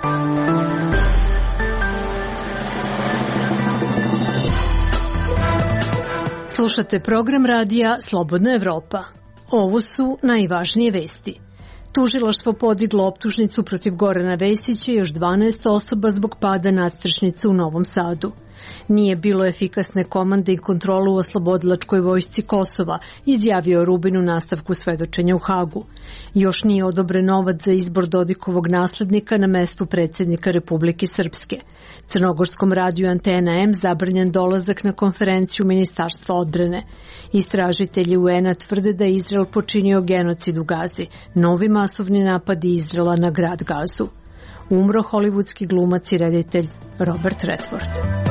Slušate program radija Slobodna Evropa. Ovo su najvažnije vesti. Tužilaštvo podiglo optužnicu protiv Gorana Vesića i još 12 osoba zbog pada nadstrešnice u Novom Sadu. Nije bilo efikasne komande i kontrolu u oslobodilačkoj vojsci Kosova, izjavio Rubin u nastavku svedočenja u Hagu. Još nije odobren novac za izbor Dodikovog naslednika na mestu predsjednika Republike Srpske. Crnogorskom radiju Antena M zabranjen dolazak na konferenciju Ministarstva odbrane. Istražitelji UN-a tvrde da je Izrael počinio genocid u Gazi, novi masovni napadi Izraela na grad Gazu. Umro hollywoodski glumac i reditelj Robert Redford.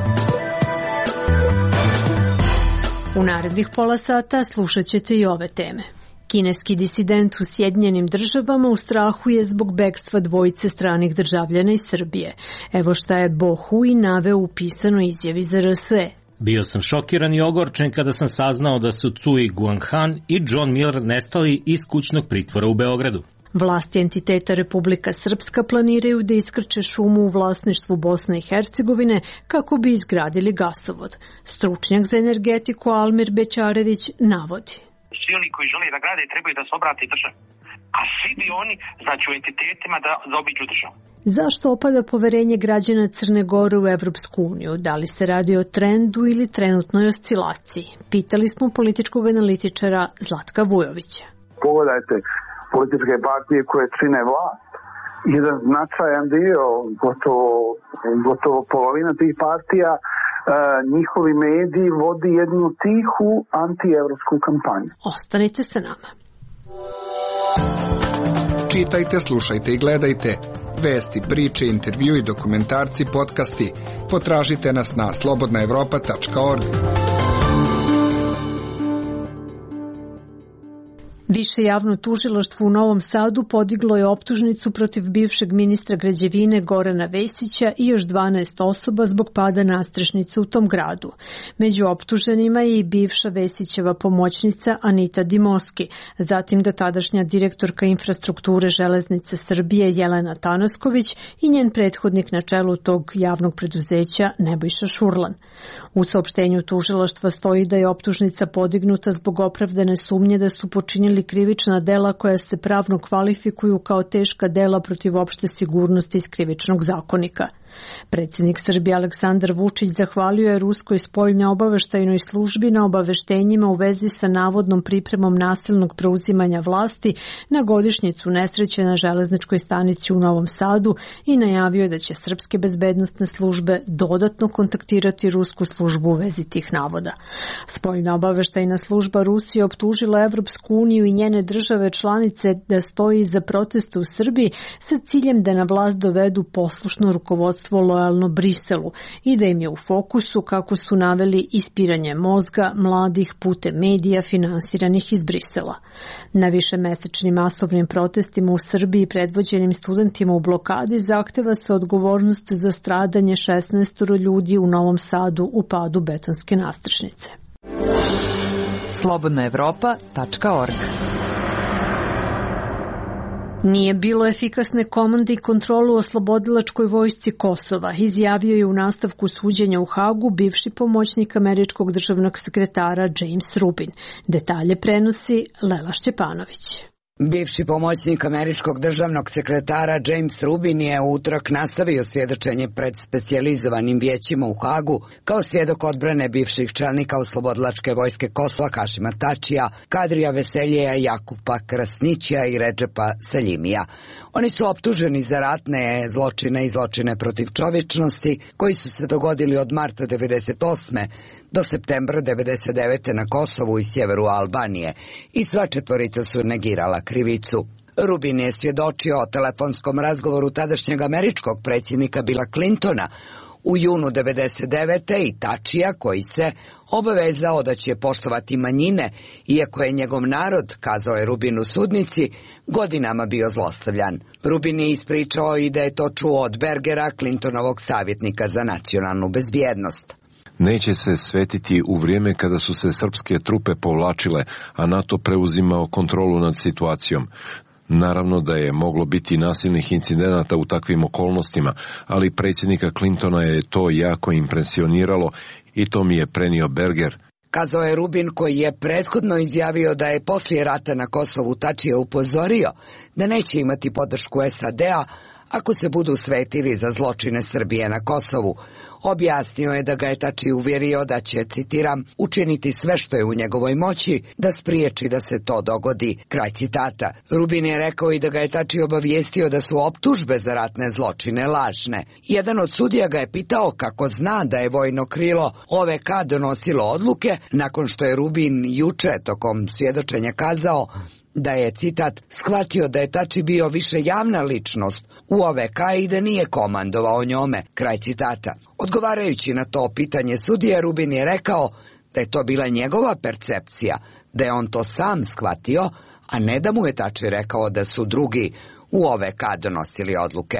U narednih pola sata slušat ćete i ove teme. Kineski disident u Sjedinjenim Državama u strahu je zbog bekstva dvojice stranih državljana iz Srbije. Evo šta je Bo Hui naveo u pisanoj izjavi za RSE. Bio sam šokiran i ogorčen kada sam saznao da su Cui Guanghan i John Miller nestali iz kućnog pritvora u Beogradu. Vlasti entiteta Republika Srpska planiraju da iskrče šumu u vlasništvu Bosne i Hercegovine kako bi izgradili gasovod. Stručnjak za energetiku Almir Bećarević navodi. Svi oni koji žele da grade trebaju da se obrate državi, a svi bi oni, znači u entitetima, da zaobiđu državu. Zašto opada poverenje građana Crne Gore u Evropsku uniju? Da li se radi o trendu ili trenutnoj oscilaciji? Pitali smo političkog analitičara Zlatka Vujovića. Pogledajte političke partije koje čine vlast. Jedan značajan dio, gotovo polovina tih partija, njihovi mediji vodi jednu tihu antievropsku kampanju. Ostanite sa nama. Čitajte, slušajte i gledajte. Vesti, priče, intervju i dokumentarci, podcasti. Potražite nas na slobodnaevropa.org. Više javno tužilaštvo u Novom Sadu podiglo je optužnicu protiv bivšeg ministra građevine Gorana Vesića i još 12 osoba zbog pada nadstrešnice u tom gradu. Među optuženima je i bivša Vesićeva pomoćnica Anita Dimoski, zatim dotadašnja direktorka infrastrukture Železnice Srbije Jelena Tanasković i njen prethodnik na čelu tog javnog preduzeća Nebojša Šurlan. U saopštenju tužilaštva stoji da je optužnica podignuta zbog opravdane sumnje da su počinili krivična dela koja se pravno kvalifikuju kao teška dela protiv opšte sigurnosti iz krivičnog zakonika. Predsjednik Srbije Aleksandar Vučić zahvalio je Ruskoj spoljno-obaveštajnoj službi na obaveštenjima u vezi sa navodnom pripremom nasilnog preuzimanja vlasti na godišnjicu nesreće na železničkoj stanici u Novom Sadu i najavio je da će srpske bezbednosne službe dodatno kontaktirati rusku službu u vezi tih navoda. Spoljno-obaveštajna služba Rusije optužila Evropsku uniju i njene države članice da stoji iza protesta u Srbiji sa ciljem da na vlast dovedu poslušno rukovodstvo lojalno Briselu i da im je u fokusu, kako su naveli, ispiranje mozga mladih putem medija finansiranih iz Brisela. Na višemesečnim masovnim protestima u Srbiji predvođenim studentima u blokadi zahteva se odgovornost za stradanje 16 ljudi u Novom Sadu u padu betonske nadstrešnice. slobodnaevropa.org. Nije bilo efikasne komande i kontrolu u oslobodilačkoj vojsci Kosova, izjavio je u nastavku suđenja u Hagu bivši pomoćnik američkog državnog sekretara James Rubin. Detalje prenosi Lela Šćepanović. Bivši pomoćnik američkog državnog sekretara James Rubin je u utorak nastavio svjedočenje pred specijalizovanim vijećima u Hagu kao svjedok odbrane bivših čelnika oslobodilačke vojske Kosova Hašima Tačija, Kadrija Veseljeja, Jakupa Krasnića i Redžepa Seljimija. Oni su optuženi za ratne zločine i zločine protiv čovječnosti koji su se dogodili od marta 1998. do septembra 1999. na Kosovu i sjeveru Albanije i sva četvorica su negirala krivicu. Rubin je svjedočio o telefonskom razgovoru tadašnjeg američkog predsjednika Billa Clintona u junu 1999. i Tačija koji se obavezao da će poštovati manjine, iako je njegov narod, kazao je Rubin u sudnici, godinama bio zlostavljan. Rubin je ispričao i da je to čuo od Bergera, Clintonovog savjetnika za nacionalnu bezbjednost. Neće se svetiti u vrijeme kada su se srpske trupe povlačile, a NATO preuzimao kontrolu nad situacijom. Naravno da je moglo biti nasilnih incidenata u takvim okolnostima, ali predsjednika Clintona je to jako impresioniralo i to mi je prenio Berger. Kazao je Rubin, koji je prethodno izjavio da je poslije rata na Kosovu Tačija upozorio da neće imati podršku SAD-a ako se budu svetili za zločine Srbije na Kosovu. Objasnio je da ga je Tači uvjerio da će, citiram, učiniti sve što je u njegovoj moći da spriječi da se to dogodi. Kraj citata. Rubin je rekao i da ga je Tači obavijestio da su optužbe za ratne zločine lažne. Jedan od sudija ga je pitao kako zna da je vojno krilo OVK donosilo odluke nakon što je Rubin juče tokom svjedočenja kazao da je, citat, shvatio da je Tači bio više javna ličnost u OVK i da nije komandovao njome, kraj citata. Odgovarajući na to pitanje sudije, Rubin je rekao da je to bila njegova percepcija, da je on to sam shvatio, a ne da mu je Tači rekao da su drugi u OVK donosili odluke.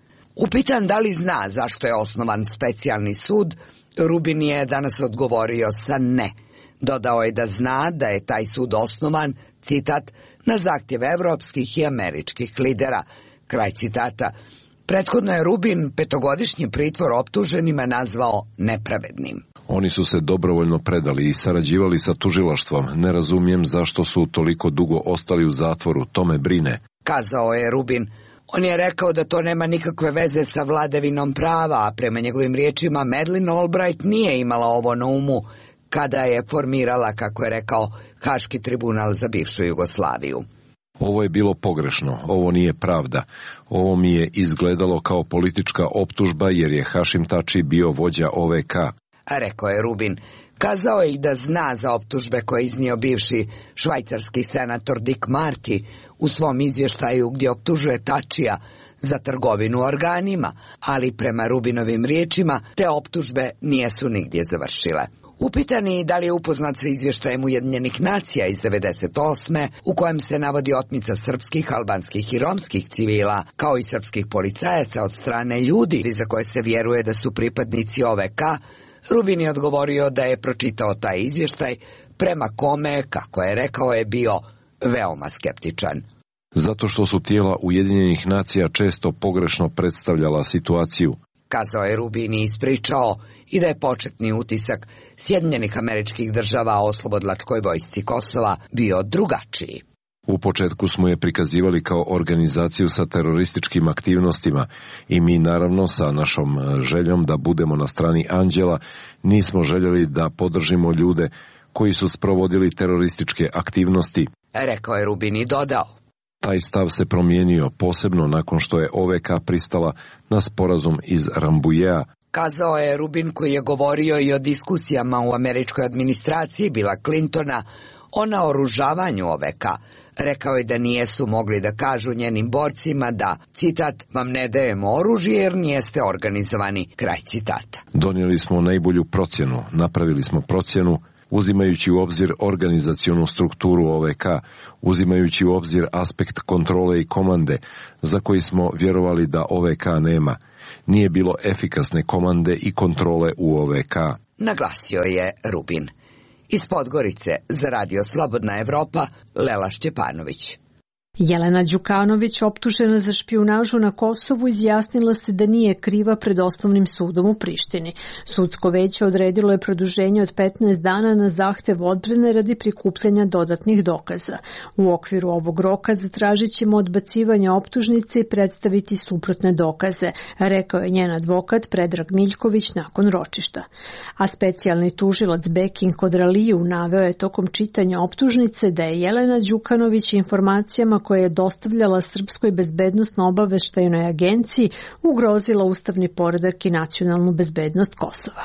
Upitan da li zna zašto je osnovan specijalni sud, Rubin je danas odgovorio sa ne. Dodao je da zna da je taj sud osnovan, citat, na zahtjev evropskih i američkih lidera, kraj citata. Prethodno je Rubin petogodišnji pritvor optuženima nazvao nepravednim. Oni su se dobrovoljno predali i sarađivali sa tužilaštvom. Ne razumijem zašto su toliko dugo ostali u zatvoru, to me brine, kazao je Rubin. On je rekao da to nema nikakve veze sa vladavinom prava, a prema njegovim riječima Madeleine Albright nije imala ovo na umu kada je formirala, kako je rekao, Haški tribunal za bivšu Jugoslaviju. Ovo je bilo pogrešno, ovo nije pravda. Ovo mi je izgledalo kao politička optužba jer je Hašim Tači bio vođa OVK. Rekao je Rubin. Kazao je i da zna za optužbe koje je iznio bivši švajcarski senator Dick Marty u svom izvještaju gdje optužuje Tačija za trgovinu organima, ali prema Rubinovim riječima te optužbe nisu nigdje završile. Upitani da li je upoznat sa izvještajem Ujedinjenih nacija iz 1998. u kojem se navodi otmica srpskih, albanskih i romskih civila, kao i srpskih policajaca od strane ljudi za koje se vjeruje da su pripadnici OVK, Rubin je odgovorio da je pročitao taj izvještaj, prema kome, kako je rekao, je bio veoma skeptičan. Zato što su tijela Ujedinjenih nacija često pogrešno predstavljala situaciju, kazao je Rubin i ispričao i da je početni utisak Sjedinjenih Američkih Država o oslobodilačkoj vojsci Kosova bio drugačiji. U početku smo je prikazivali kao organizaciju sa terorističkim aktivnostima i mi naravno sa našom željom da budemo na strani anđela nismo željeli da podržimo ljude koji su sprovodili terorističke aktivnosti, rekao je Rubin i dodao. Taj stav se promijenio posebno nakon što je OVK pristala na sporazum iz Rambujea. Kazao je Rubin, koji je govorio i o diskusijama u američkoj administraciji Billa Clintona o naoružavanju OVK. Rekao je da nijesu mogli da kažu njenim borcima da, citat, vam ne dajemo oružje jer nijeste organizovani, kraj citata. Donijeli smo najbolju procjenu, napravili smo procjenu uzimajući u obzir organizacionu strukturu OVK, uzimajući u obzir aspekt kontrole i komande, za koji smo vjerovali da OVK nema. Nije bilo efikasne komande i kontrole u OVK, naglasio je Rubin. Iz Podgorice za Radio Slobodna Evropa, Lela Šćepanović. Jelena Đukanović, optužena za špijunažu na Kosovu, izjasnila se da nije kriva pred osnovnim sudom u Prištini. Sudsko veće odredilo je produženje od 15 dana na zahtev odbrane radi prikupljanja dodatnih dokaza. U okviru ovog roka zatražit ćemo odbacivanje optužnice i predstaviti suprotne dokaze, rekao je njen advokat Predrag Miljković nakon ročišta. A specijalni tužilac Bekin Kodraliju naveo je tokom čitanja optužnice da je Jelena Đukanović informacijama koje je dostavljala Srpskoj bezbednosno-obaveštajnoj agenciji ugrozila ustavni poredak i nacionalnu bezbednost Kosova.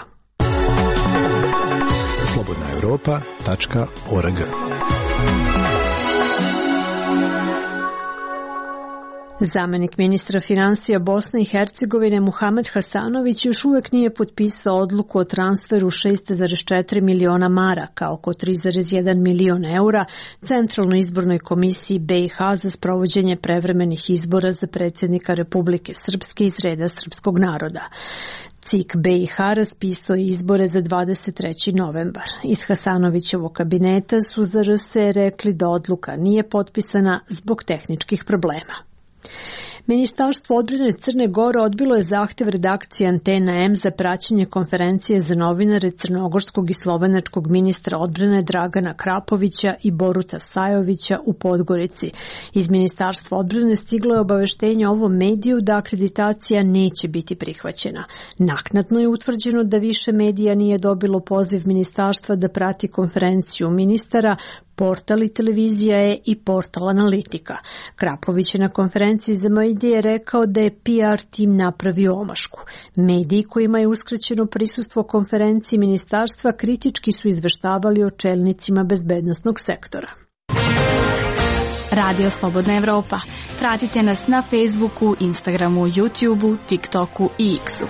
slobodnaevropa.org Zamenik ministra finansija Bosne i Hercegovine Muhamed Hasanović još uvijek nije potpisao odluku o transferu 6,4 miliona maraka, oko 3,1 milion eura, Centralnoj izbornoj komisiji BiH za sprovođenje prevremenih izbora za predsjednika Republike Srpske iz reda srpskog naroda. CIK BiH raspisao je izbore za 23. novembar. Iz Hasanovićevog kabineta su za RS rekli da odluka nije potpisana zbog tehničkih problema. Ministarstvo odbrane Crne Gore odbilo je zahtjev redakcije Antena M za praćenje konferencije za novinare crnogorskog i slovenačkog ministra odbrane Dragana Krapovića i Boruta Sajovića u Podgorici. Iz Ministarstva odbrane stiglo je obaveštenje ovom mediju da akreditacija neće biti prihvaćena. Naknadno je utvrđeno da više medija nije dobilo poziv ministarstva da prati konferenciju ministara, portal i televizija je i portal Analitika. Krapović je na konferenciji za medije rekao da je PR tim napravio omašku. Mediji kojima je uskraćeno prisustvo konferenciji ministarstva kritički su izveštavali o čelnicima bezbednosnog sektora. Radio Slobodna Evropa. Pratite nas na Facebooku, Instagramu, YouTubeu, TikToku i X-u.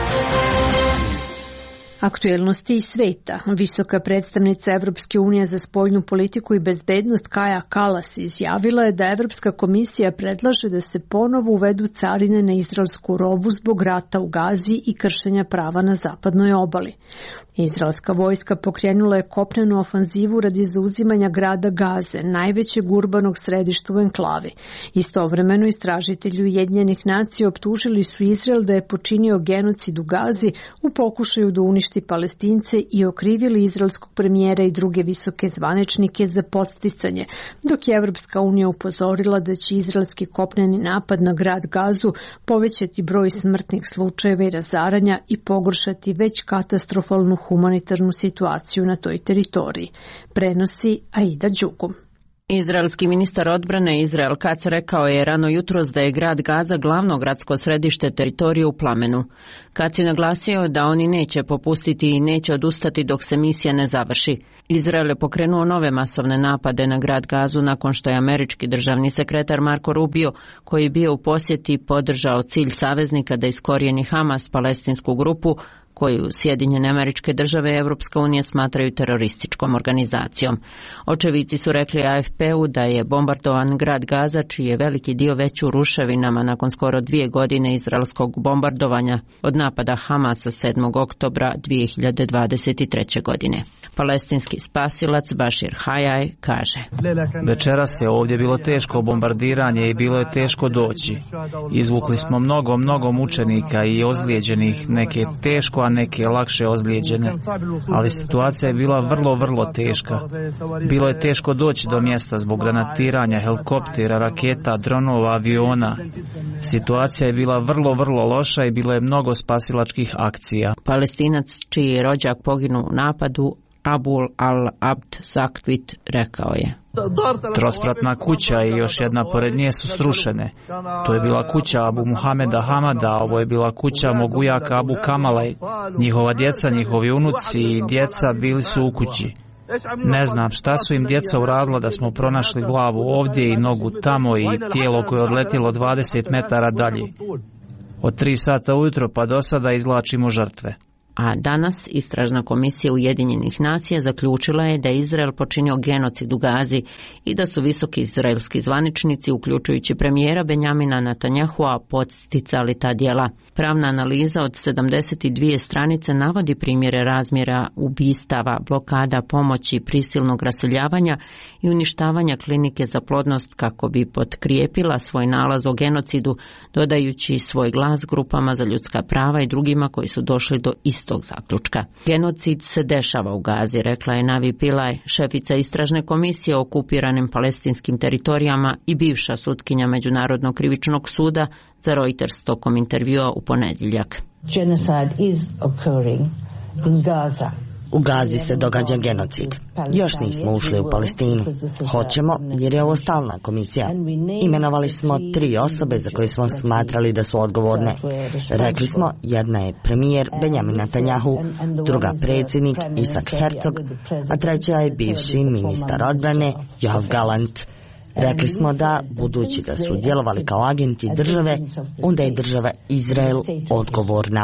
Aktuelnosti iz sveta. Visoka predstavnica Evropske unije za spoljnu politiku i bezbednost Kaja Kallas izjavila je da Evropska komisija predlaže da se ponovo uvedu carine na izraelsku robu zbog rata u Gazi i kršenja prava na zapadnoj obali. Izraelska vojska pokrenula je kopnenu ofanzivu radi zauzimanja grada Gaze, najvećeg urbanog središta u enklavi. Istovremeno istražitelji Ujedinjenih nacija optužili su Izrael da je počinio genocid u Gazi u pokušaju da uništi Palestince i okrivili izraelskog premijera i druge visoke zvaničnike za podsticanje, dok je Evropska unija upozorila da će izraelski kopneni napad na grad Gazu povećati broj smrtnih slučajeva i razaranja i pogoršati već katastrofalnu humanitarnu situaciju na toj teritoriji. Prenosi Aida Đugum. Izraelski ministar odbrane Izrael Katz rekao je rano jutros da je grad Gaza glavno gradsko središte teritorije u plamenu. Katz je naglasio da oni neće popustiti i neće odustati dok se misija ne završi. Izrael je pokrenuo nove masovne napade na grad Gazu nakon što je američki državni sekretar Marco Rubio, koji je bio u posjeti, podržao cilj saveznika da iskorijeni Hamas, palestinsku grupu, koju Sjedinjene Američke Države i Evropska unija smatraju terorističkom organizacijom. Očevici su rekli AFP-u da je bombardovan grad Gaza, čiji je veliki dio već u ruševinama nakon skoro 2 godine izraelskog bombardovanja od napada Hamasa 7. oktobra 2023. godine. Palestinski spasilac Bashir Hayaj kaže: Večeras je ovdje bilo teško bombardiranje i bilo je teško doći. Izvukli smo mnogo mučenika i ozlijeđenih, neke teško, a neke lakše ozlijeđene. Ali situacija je bila vrlo teška. Bilo je teško doći do mjesta zbog granatiranja, helikoptera, raketa, dronova, aviona. Situacija je bila vrlo loša i bilo je mnogo spasilačkih akcija. Palestinac čiji je rođak poginuo u napadu, Abul al-Abd Zakwit, rekao je: Trospratna kuća i još jedna pored nje su srušene. To je bila kuća Abu Muhameda Hamada, ovo je bila kuća mog ujaka Abu Kamalaj. Njihova djeca, njihovi unuci i djeca bili su u kući. Ne znam šta su im djeca uradila da smo pronašli glavu ovdje i nogu tamo i tijelo koje je odletilo 20 metara dalje. Od 3 sata ujutro pa do sada izvlačimo žrtve. A danas istražna komisija Ujedinjenih nacija zaključila je da je Izrael počinio genocid u Gazi i da su visoki izraelski zvaničnici, uključujući premijera Benjamina Netanjahua, podsticali ta djela. Pravna analiza od 72 stranice navodi primjere razmjera ubistava, blokada pomoći, prisilnog raseljavanja i uništavanja klinike za plodnost kako bi potkrijepila svoj nalaz o genocidu, dodajući svoj glas grupama za ljudska prava i drugima koji su došli do istog zaključka. Genocid se dešava u Gazi, rekla je Navi Pillay, šefica istražne komisije o okupiranim palestinskim teritorijama i bivša sutkinja Međunarodnog krivičnog suda za Reuters tokom intervjua u ponedjeljak. Genocide is occurring in Gaza. U Gazi se događa genocid. Još nismo ušli u Palestinu. Hoćemo, jer je ovo stalna komisija. Imenovali smo 3 osobe za koje smo smatrali da su odgovorne. Rekli smo, jedna je premijer Benjamin Netanjahu, druga predsjednik Isaac Herzog, a treća je bivši ministar odbrane Yoav Gallant. Rekli smo da, budući da su djelovali kao agenti države, onda je država Izrael odgovorna.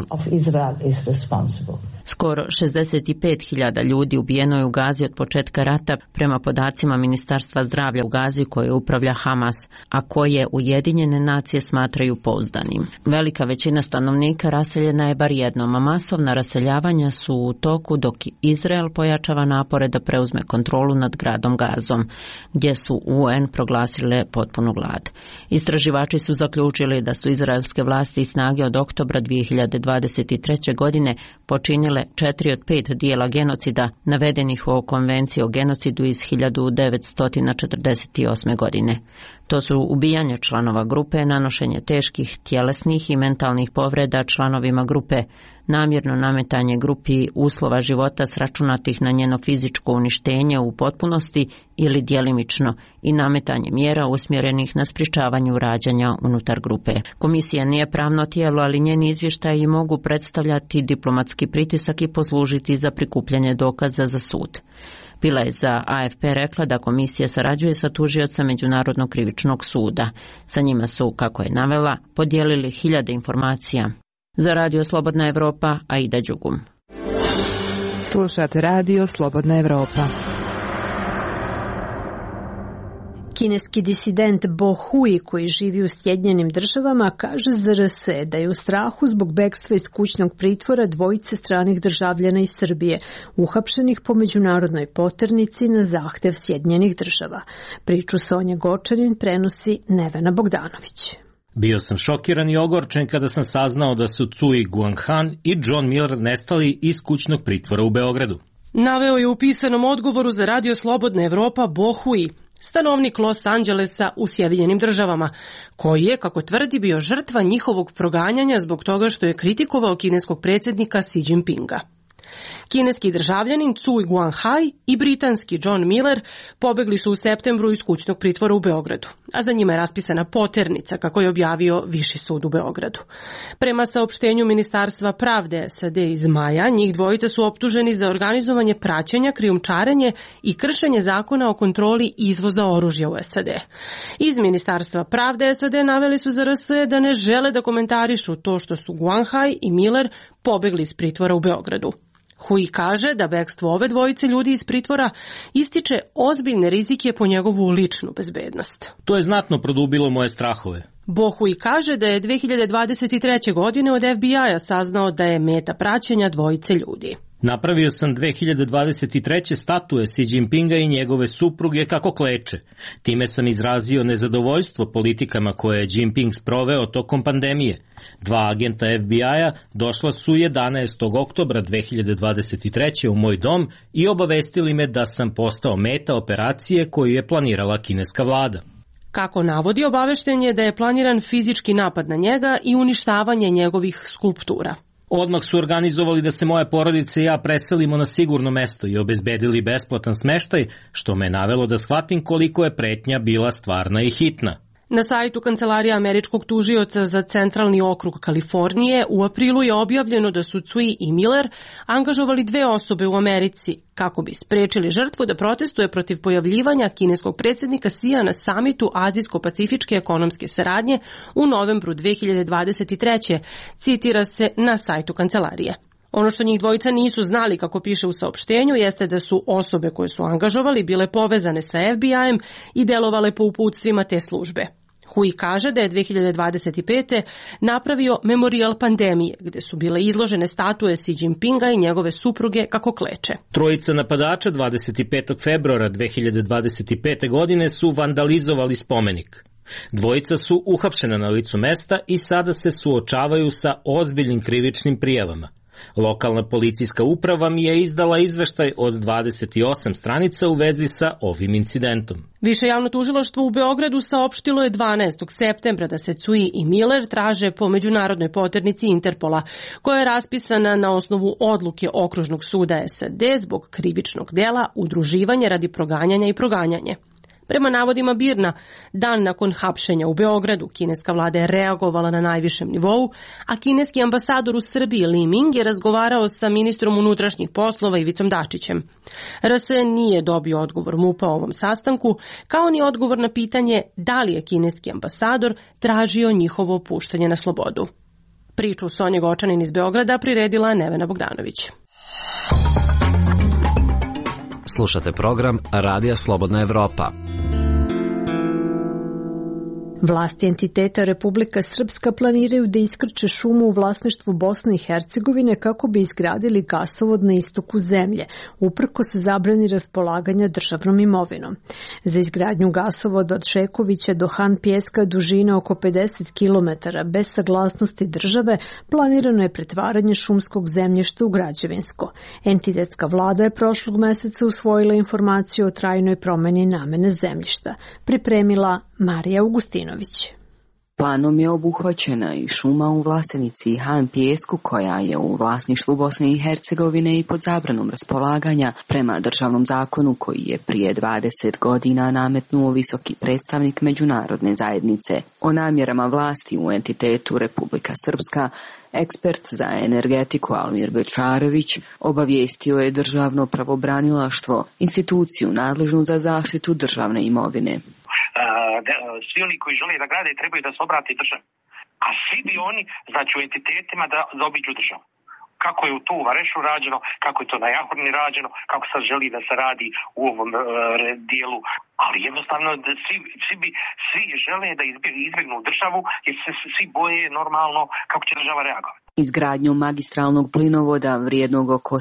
Skoro 65.000 ljudi ubijeno je u Gazi od početka rata prema podacima Ministarstva zdravlja u Gazi koje upravlja Hamas, a koje Ujedinjene nacije smatraju pouzdanim. Velika većina stanovnika raseljena je bar jednom, a masovna raseljavanja su u toku dok Izrael pojačava napore da preuzme kontrolu nad gradom Gazom, gdje su UN proglasile potpunu glad. Istraživači su zaključili da su izraelske vlasti i snage od oktobra 2023. godine počinile 4 od 5 dijela genocida navedenih u konvenciji o genocidu iz 1948. godine. To su ubijanje članova grupe, nanošenje teških tjelesnih i mentalnih povreda članovima grupe, namjerno nametanje grupi uslova života sračunatih na njeno fizičko uništenje u potpunosti ili djelimično i nametanje mjera usmjerenih na sprječavanju rađanja unutar grupe. Komisija nije pravno tijelo, ali njeni izvještaji mogu predstavljati diplomatski pritisak i poslužiti za prikupljanje dokaza za sud. Bila je za AFP rekla da komisija sarađuje sa tužiocem Međunarodnog krivičnog suda. Sa njima su, kako je navela, podijelili hiljade informacija. Za Radio Slobodna Evropa, Aida Đugum. Slušate Radio Slobodna Evropa. Kineski disident Bo Hui, koji živi u Sjedinjenim Državama, kaže za RS da je u strahu zbog bekstva iz kućnog pritvora dvojice stranih državljana iz Srbije, uhapšenih po međunarodnoj poternici na zahtev Sjedinjenih Država. Priču Sonja Gočanin prenosi Nevena Bogdanović. Bio sam šokiran i ogorčen kada sam saznao da su Cui Guanghan i John Miller nestali iz kućnog pritvora u Beogradu. Naveo je u pisanom odgovoru za Radio Slobodna Evropa Bo Hui, stanovnik Los Angelesa u Sjedinjenim Državama, koji je, kako tvrdi, bio žrtva njihovog proganjanja zbog toga što je kritikovao kineskog predsjednika Xi Jinpinga. Kineski državljanin Cui Guanghai i britanski John Miller pobegli su u septembru iz kućnog pritvora u Beogradu, a za njima je raspisana poternica, kako je objavio Viši sud u Beogradu. Prema saopštenju Ministarstva pravde SAD iz maja, njih dvojica su optuženi za organizovanje praćenja, krijumčarenje i kršenje zakona o kontroli izvoza oružja u SAD. Iz Ministarstva pravde SAD naveli su za RS da ne žele da komentarišu to što su Guanghai i Miller pobegli iz pritvora u Beogradu. Hui kaže da bekstvo ove dvojice ljudi iz pritvora ističe ozbiljne rizike po njegovu ličnu bezbednost. To je znatno produbilo moje strahove. Bo Hui kaže da je 2023. godine od FBI-a saznao da je meta praćenja dvojice ljudi. Napravio sam 2023. statue Xi Jinpinga i njegove supruge kako kleče. Time sam izrazio nezadovoljstvo politikama koje je Jinping sproveo tokom pandemije. 2 agenta FBI-a došla su 11. oktobra 2023. u moj dom i obavestili me da sam postao meta operacije koju je planirala kineska vlada. Kako navodi, obavešten je da je planiran fizički napad na njega i uništavanje njegovih skulptura. Odmah su organizovali da se moja porodica i ja preselimo na sigurno mesto i obezbedili besplatan smeštaj, što me navelo da shvatim koliko je pretnja bila stvarna i hitna. Na sajtu Kancelarija američkog tužioca za centralni okrug Kalifornije u aprilu je objavljeno da su Cui i Miller angažovali 2 osobe u Americi kako bi sprečili žrtvu da protestuje protiv pojavljivanja kineskog predsjednika Xija na samitu Azijsko-pacifičke ekonomske saradnje u novembru 2023. Citira se na sajtu Kancelarije. Ono što njih dvojica nisu znali, kako piše u saopštenju, jeste da su osobe koje su angažovali bile povezane sa FBI-em i delovale po uputstvima te službe. Hui kaže da je 2025. napravio memorijal pandemije, gde su bile izložene statue Xi Jinpinga i njegove supruge kako kleče. Trojica napadača 25. februara 2025. godine su vandalizovali spomenik. Dvojica su uhapšena na licu mesta i sada se suočavaju sa ozbiljnim krivičnim prijavama. Lokalna policijska uprava mi je izdala izveštaj od 28 stranica u vezi sa ovim incidentom. Više javno tužilaštvo u Beogradu saopštilo je 12. septembra da se Cui i Miller traže po međunarodnoj poternici Interpola, koja je raspisana na osnovu odluke Okružnog suda SAD zbog krivičnog dela udruživanje radi proganjanja i proganjanje. Prema navodima BIRN-a, dan nakon hapšenja u Beogradu, kineska vlada je reagovala na najvišem nivou, a kineski ambasador u Srbiji Li Ming je razgovarao sa ministrom unutrašnjih poslova Ivicom Dačićem. RS nije dobio odgovor MUP-a o ovom sastanku, kao ni odgovor na pitanje da li je kineski ambasador tražio njihovo puštanje na slobodu. Priču Sonje Gočanin iz Beograda priredila Nevena Bogdanović. Slušate program Radija Slobodna Evropa. Vlasti entiteta Republika Srpska planiraju da iskrče šumu u vlasništvu Bosne i Hercegovine kako bi izgradili gasovod na istoku zemlje, uprkos zabrani raspolaganja državnom imovinom. Za izgradnju gasovoda od Šekovića do Han Pijeska dužine oko 50 km bez saglasnosti države planirano je pretvaranje šumskog zemljišta u građevinsko. Entitetska vlada je prošlog meseca usvojila informaciju o trajnoj promeni namene zemljišta. Pripremila Marija Augustinović. Planom je obuhvaćena i šuma u Vlasenici Han Pijesku, koja je u vlasništvu Bosne i Hercegovine i pod zabranom raspolaganja prema državnom zakonu koji je prije 20 godina nametnuo visoki predstavnik međunarodne zajednice. O namjerama vlasti u entitetu Republika Srpska ekspert za energetiku Almir Bečarević obavijestio je državno pravobranilaštvo, instituciju nadležnu za zaštitu državne imovine. Svi oni koji žele da grade trebaju da se obrati državi. A svi bi oni, znači u entitetima da obiđu državu. Kako je u tu Varešu rađeno, kako je to na Jahorni rađeno, kako sad želi da se radi u ovom dijelu. Ali jednostavno svi žele da izbjegnu državu jer se svi boje normalno kako će država reagovati. Izgradnjom magistralnog plinovoda vrijednog oko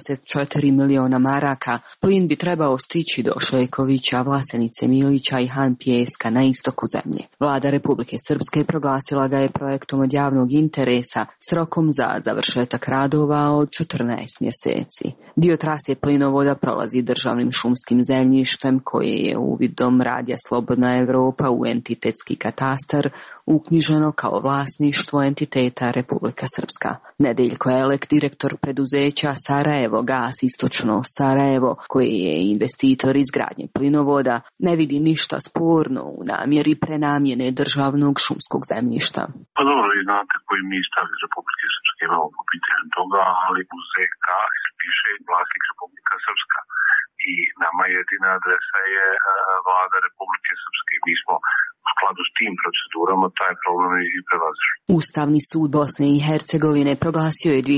74 miliona maraka, plin bi trebao stići do Šekovića, Vlasenice Milića i Han Pijeska na istoku zemlje. Vlada Republike Srpske proglasila ga je projektom od javnog interesa s rokom za završetak radova od 14 mjeseci. Dio trase plinovoda prolazi državnim šumskim zemljištem koje je uvidom Radija Slobodna Evropa u entitetski katastar uknjiženo kao vlasništvo entiteta Republika Srpska. Nedeljko Elek, direktor preduzeća Sarajevo Gas Istočno Sarajevo, koji je investitor izgradnje plinovoda, ne vidi ništa sporno u namjeri prenamjene državnog šumskog zemljišta. Pa dobro, vi znate koji mi stav iz Republike Srpske imamo po pitanju toga, ali u ZK piše vlasnik Republika Srpska. I nama jedina adresa je vlada Republike Srpske. Mi smo u skladu s tim procedurama taj problem i prelazili. Ustavni sud Bosne i Hercegovine proglasio je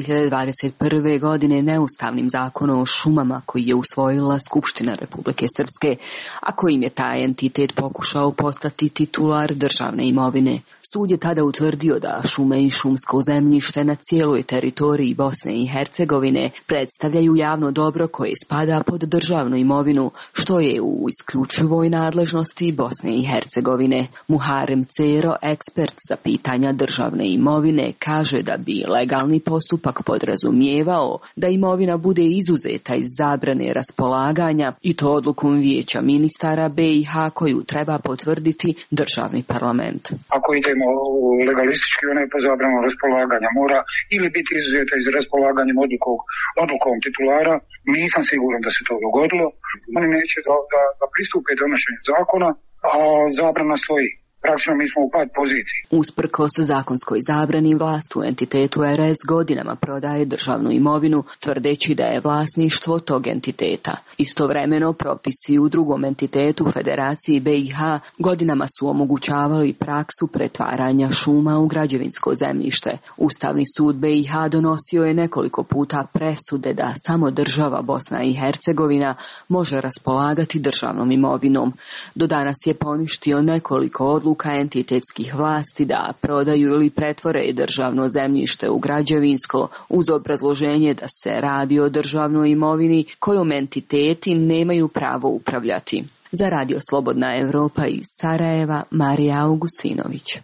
2021. godine neustavnim zakonom o šumama koji je usvojila Skupština Republike Srpske, a kojim je taj entitet pokušao postati titular državne imovine. Sud je tada utvrdio da šume i šumsko zemljište na cijeloj teritoriji Bosne i Hercegovine predstavljaju javno dobro koje spada pod državnu imovinu, što je u isključivoj nadležnosti Bosne i Hercegovine. Muharem Cero, ekspert za pitanja državne imovine, kaže da bi legalni postupak podrazumijevao da imovina bude izuzeta iz zabrane raspolaganja i to odlukom Vijeća ministara BiH koju treba potvrditi državni parlament. Ako idemo legalistički, ona je po zabranu raspolaganja, mora ili biti izuzeta iz raspolaganjem odlukom titulara. Nisam siguran da se to dogodilo. Oni neće da pristupe donošenju zakona, a zabrana stoji. Praktično mi smo u pad poziciji. Usprkos zakonskoj zabrani, vlast u entitetu RS godinama prodaje državnu imovinu, tvrdeći da je vlasništvo tog entiteta. Istovremeno, propisi u drugom entitetu Federaciji BiH godinama su omogućavali praksu pretvaranja šuma u građevinsko zemljište. Ustavni sud BiH donosio je nekoliko puta presude da samo država Bosna i Hercegovina može raspolagati državnom imovinom. Do danas je poništio nekoliko odluka entitetskih vlasti da prodaju ili pretvore državno zemljište u građevinsko uz obrazloženje da se radi o državnoj imovini kojom entiteti nemaju pravo upravljati. Za Radio Slobodna Evropa iz Sarajeva, Marija Augustinović.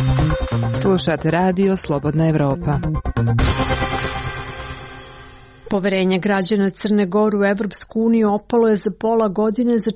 Slušate Radio Slobodna Evropa. Poverenje građana Crne Gore u Evropsku uniju opalo je za pola godine za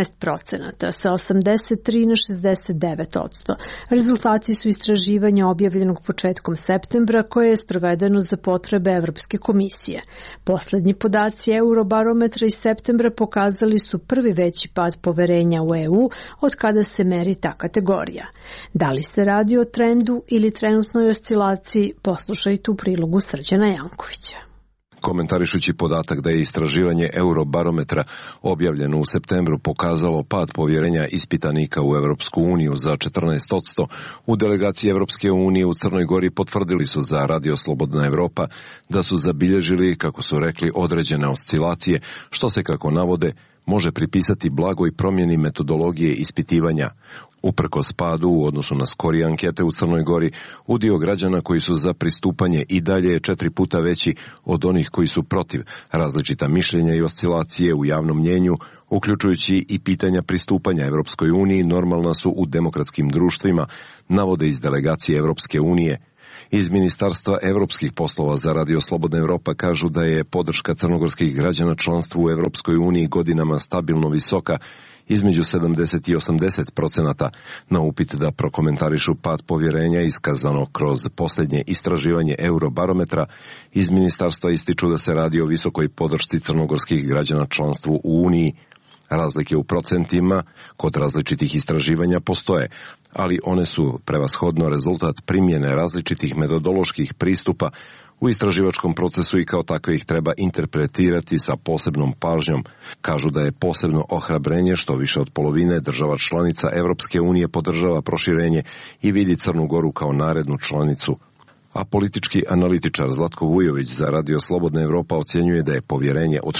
14%, sa 83 na 69%. Rezultati su istraživanja objavljenog početkom septembra koje je sprovedeno za potrebe Evropske komisije. Poslednji podaci Eurobarometra iz septembra pokazali su prvi veći pad poverenja u EU od kada se meri ta kategorija. Da li se radi o trendu ili trenutnoj oscilaciji, poslušajte u prilogu Srđana Jankovića. Komentarišući podatak da je istraživanje Eurobarometra objavljeno u septembru pokazalo pad povjerenja ispitanika u Evropsku uniju za 14%, u delegaciji Evropske unije u Crnoj Gori potvrdili su za Radio Slobodna Evropa da su zabilježili, kako su rekli, određene oscilacije, što se, kako navode, može pripisati blagoj promjeni metodologije ispitivanja. Uprkos padu u odnosu na skorije ankete u Crnoj Gori, udio građana koji su za pristupanje i dalje je 4 puta veći od onih koji su protiv. Različita mišljenja i oscilacije u javnom mnjenju, uključujući i pitanja pristupanja Evropskoj uniji, normalna su u demokratskim društvima, navode iz delegacije Evropske unije. Iz Ministarstva evropskih poslova za Radio Slobodna Evropa kažu da je podrška crnogorskih građana članstvu u Evropskoj uniji godinama stabilno visoka, između 70 i 80%. Na upit da prokomentarišu pad povjerenja iskazano kroz posljednje istraživanje Eurobarometra, iz ministarstva ističu da se radi o visokoj podršci crnogorskih građana članstvu u Uniji. Razlike u procentima kod različitih istraživanja postoje, ali one su prevashodno rezultat primjene različitih metodoloških pristupa u istraživačkom procesu i kao takve ih treba interpretirati sa posebnom pažnjom. Kažu da je posebno ohrabrenje što više od polovine država članica Evropske unije podržava proširenje i vidi Crnu Goru kao narednu članicu. A politički analitičar Zlatko Vujović za Radio Slobodna Evropa ocjenjuje da je povjerenje od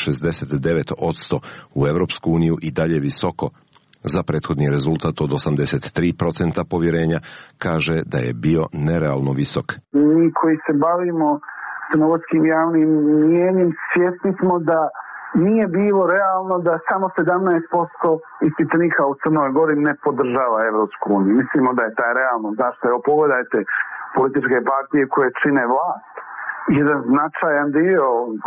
69% u Evropsku uniju i dalje visoko. Za prethodni rezultat od 83% povjerenja kaže da je bio nerealno visok. Mi koji se bavimo crnogorskim javnim mnijenjem svjesni smo da nije bilo realno da samo 17% ispitanika u Crnoj Gori ne podržava Evropsku uniju. Mislimo da je taj realno. Zašto? Evo pogledajte političke partije koje čine vlast. Jedan značajan dio,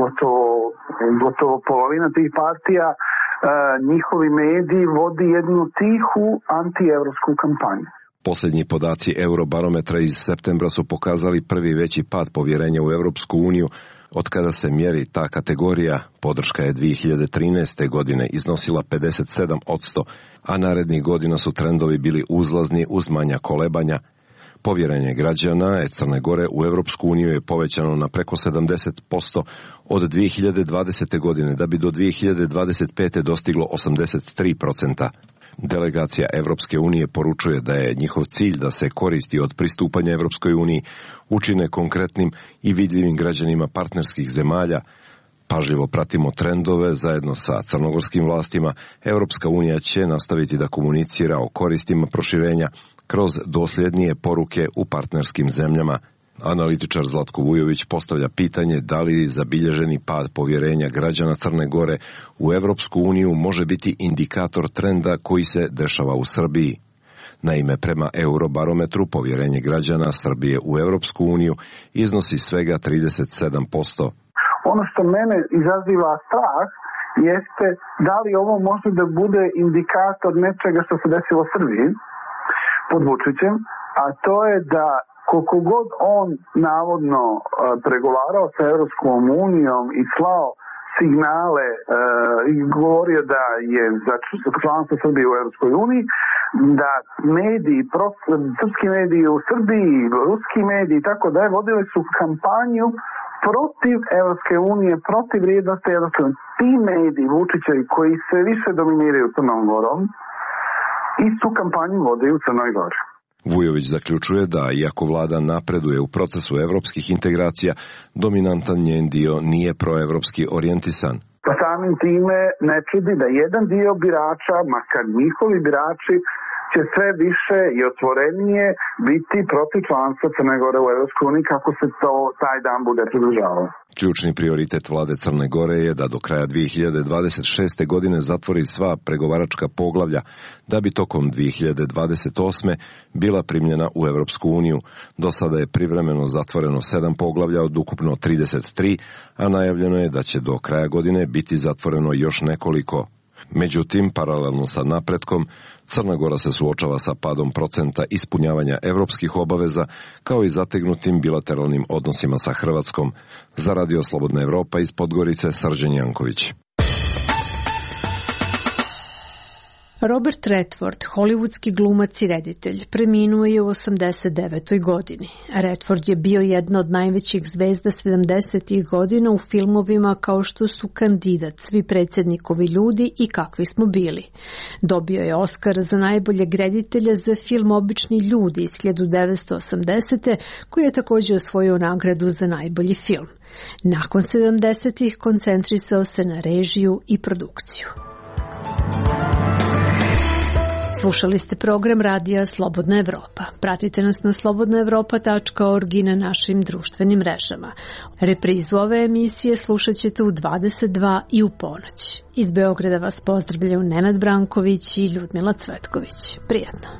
gotovo polovina tih partija, njihovi mediji vodi jednu tihu antievropsku kampanju. Posljednji podaci Eurobarometra iz septembra su pokazali prvi veći pad povjerenja u Evropsku uniju od kada se mjeri ta kategorija. Podrška je 2013. godine iznosila 57%, a narednih godina su trendovi bili uzlazni uz manja kolebanja. Povjerenje građana Crne Gore u Evropsku uniju je povećano na preko 70% od 2020. godine, da bi do 2025. dostiglo 83%. Delegacija Evropske unije poručuje da je njihov cilj da se koristi od pristupanja Evropskoj uniji učine konkretnim i vidljivim građanima partnerskih zemalja. Pažljivo pratimo trendove zajedno sa crnogorskim vlastima. Evropska unija će nastaviti da komunicira o koristima proširenja kroz dosljednije poruke u partnerskim zemljama. Analitičar Zlatko Vujović postavlja pitanje da li zabilježeni pad povjerenja građana Crne Gore u Evropsku uniju može biti indikator trenda koji se dešava u Srbiji. Naime, prema Eurobarometru povjerenje građana Srbije u Evropsku uniju iznosi svega 37%. Ono što mene izaziva strah jeste da li ovo može da bude indikator nečega što se desilo u Srbiji pod Vučićem, a to je da koliko god on navodno pregovarao sa Evropskom unijom i slao signale i govorio da je za članstvo Srbije u Evropskoj uniji, da mediji, srpski mediji u Srbiji, ruski mediji i tako da je vodili su kampanju protiv Evropske unije, protiv vrijednosti Evropske unije. Ti mediji Vučićevi koji sve više dominiraju Crnom Gorom, istu kampanju vode u Crnoj Gori. Vujović zaključuje da, iako vlada napreduje u procesu evropskih integracija, dominantan njen dio nije proevropski orijentisan. Pa samim time ne čudi da jedan dio birača, makar njihovi birači, će sve više i otvorenije biti protiv članstva Crne Gore u EU kako se taj dan bude približavao. Ključni prioritet vlade Crne Gore je da do kraja 2026. godine zatvori sva pregovaračka poglavlja, da bi tokom 2028. bila primljena u Evropsku uniju. Do sada je privremeno zatvoreno 7 poglavlja od ukupno 33, a najavljeno je da će do kraja godine biti zatvoreno još nekoliko. Međutim, paralelno sa napretkom, Crna Gora se suočava sa padom procenta ispunjavanja evropskih obaveza, kao i zategnutim bilateralnim odnosima sa Hrvatskom. Za Radio Slobodna Evropa iz Podgorice, Srđan Janković. Robert Redford, hollywoodski glumac i reditelj, preminuo je u 89. godini. Redford je bio jedna od najvećih zvezda 70. godina u filmovima kao što su Kandidat, Svi predsjednikovi ljudi i Kakvi smo bili. Dobio je Oskar za najboljeg reditelja za film Obični ljudi iz 1980. koji je također osvojio nagradu za najbolji film. Nakon 70. koncentrisao se na režiju i produkciju. Slušali ste program Radija Slobodna Evropa. Pratite nas na slobodnaevropa.org i na našim društvenim mrežama. Reprizu ove emisije slušat ćete u 22 i u ponoć. Iz Beograda vas pozdravljaju Nenad Branković i Ljudmila Cvetković. Prijatno.